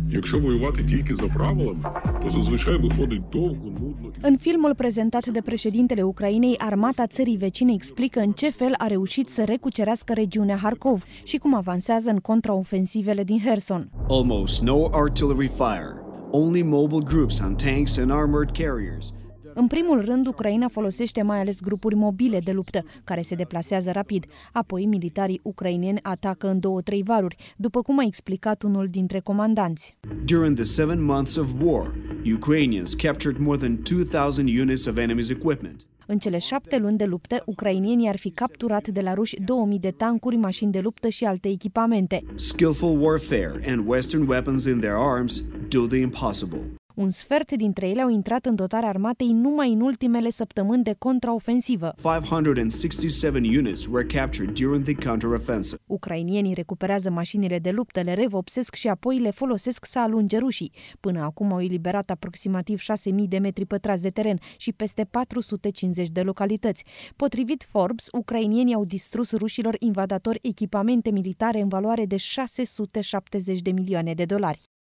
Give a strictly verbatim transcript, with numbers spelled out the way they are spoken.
Якщо воювати тільки за правилами, то зазвичай виходить довго, nudно. În filmul prezentat de președintele Ucrainei, armata țării vecine explică în ce fel a reușit să recucerească regiunea Harkov și cum avansează în contraofensivele din Kherson. Almost no artillery fire, only mobile groups on tanks and armored carriers. În primul rând, Ucraina folosește mai ales grupuri mobile de luptă, care se deplasează rapid. Apoi, militarii ucraineni atacă în două-trei varuri, după cum a explicat unul dintre comandanți. During the seven months of war, Ukrainians captured more than two thousand units of enemy's equipment. În cele șapte luni de luptă, ucrainienii ar fi capturat de la ruși două mii de tancuri, mașini de luptă și alte echipamente. Skillful warfare and Western weapons in their arms do the impossible. Un sfert dintre ele au intrat în dotarea armatei numai în ultimele săptămâni de contraofensivă. five hundred sixty-seven units were captured during the counteroffensive. Ucrainienii recuperează mașinile de luptă, le revopsesc și apoi le folosesc să alunge rușii. Până acum au eliberat aproximativ șase mii de metri pătrați de teren și peste patru sute cincizeci de localități. Potrivit Forbes, ucrainienii au distrus rușilor invadatori echipamente militare în valoare de șase sute șaptezeci de milioane de dolari.